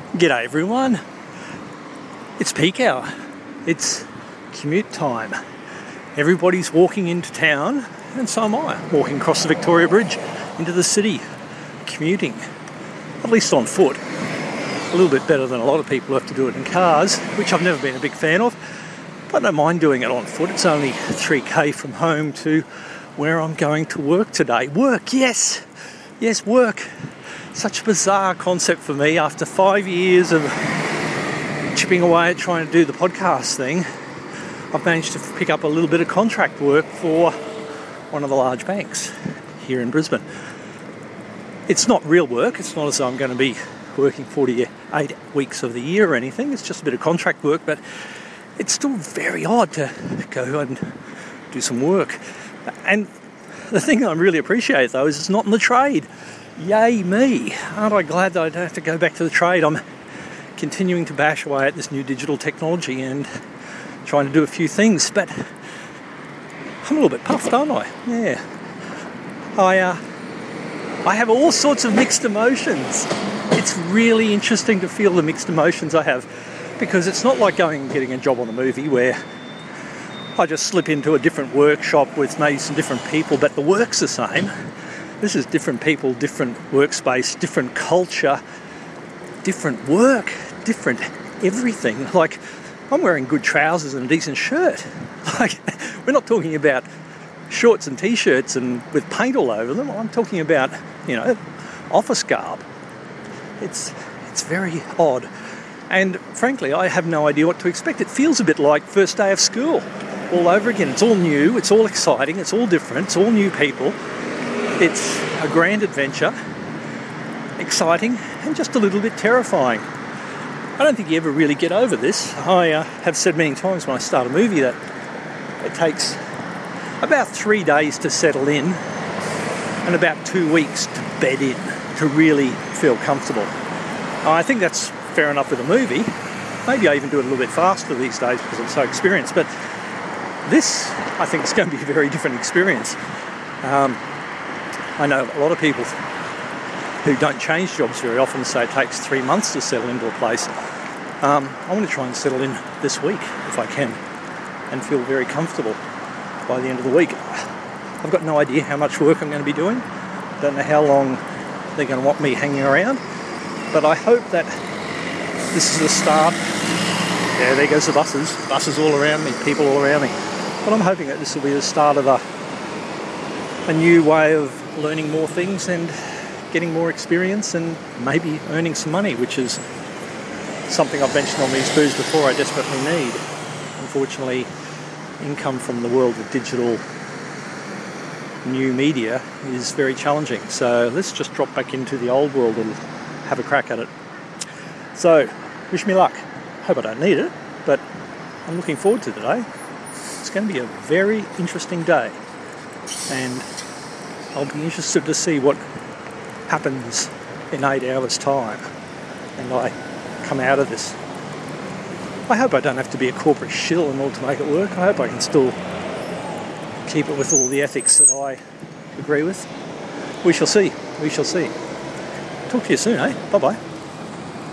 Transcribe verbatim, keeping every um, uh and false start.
G'day everyone, it's peak hour, it's commute time. Everybody's walking into town and so am I, walking across the Victoria Bridge into the city, commuting, at least on foot. A little bit better than a lot of people who have to do it in cars, which I've never been a big fan of, but I don't mind doing it on foot. It's only three k from home to where I'm going to work today. Work, yes, yes, work. Such a bizarre concept for me after five years of chipping away at trying to do the podcast thing. I've managed to pick up a little bit of contract work for one of the large banks here in Brisbane. It's not real work. It's not as though I'm going to be working forty-eight weeks of the year or anything. It's just a bit of contract work, but it's still very odd to go and do some work. And the thing I really appreciate, though, is it's not in the trade. Yay me. Aren't I glad that I don't have to go back to the trade? I'm continuing to bash away at this new digital technology and trying to do a few things, but I'm a little bit puffed, aren't I? Yeah. I, uh, I have all sorts of mixed emotions. It's really interesting to feel the mixed emotions I have, because it's not like going and getting a job on a movie where I just slip into a different workshop with maybe some different people, but the work's the same. This is different people, different workspace, different culture, different work, different everything. Like, I'm wearing good trousers and a decent shirt. Like, we're not talking about shorts and t-shirts and with paint all over them. I'm talking about, you know, office garb. It's it's very odd. And frankly, I have no idea what to expect. It feels a bit like first day of school all over again. It's all new, it's all exciting, it's all different, it's all new people. It's a grand adventure, exciting, and just a little bit terrifying. I don't think you ever really get over this. I uh, have said many times when I start a movie that it takes about three days to settle in and about two weeks to bed in, to really feel comfortable. I think that's fair enough with a movie. Maybe I even do it a little bit faster these days because I'm so experienced, but this, I think, is going to be a very different experience. Um, I know a lot of people who don't change jobs very often say it takes three months to settle into a place. Um, I want to try and settle in this week, if I can, and feel very comfortable by the end of the week. I've got no idea how much work I'm going to be doing. Don't know how long they're going to want me hanging around, but I hope that this is the start. Yeah, there goes the buses. Buses all around me, people all around me. But I'm hoping that this will be the start of a, a new way of learning more things and getting more experience and maybe earning some money, which is something I've mentioned on these boos before I desperately need. Unfortunately, income from the world of digital new media is very challenging. So let's just drop back into the old world and have a crack at it. So, wish me luck. Hope I don't need it, but I'm looking forward to today. It's going to be a very interesting day, and I'll be interested to see what happens in eight hours' time and I come out of this. I hope I don't have to be a corporate shill in order to make it work. I hope I can still keep it with all the ethics that I agree with. We shall see. We shall see. Talk to you soon, eh? Bye-bye.